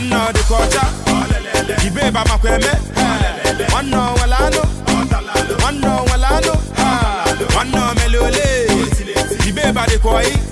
One no the culture, Ibeba Makweme, one no Walano, one no Walano, one no Melole, Ibeba the Koi.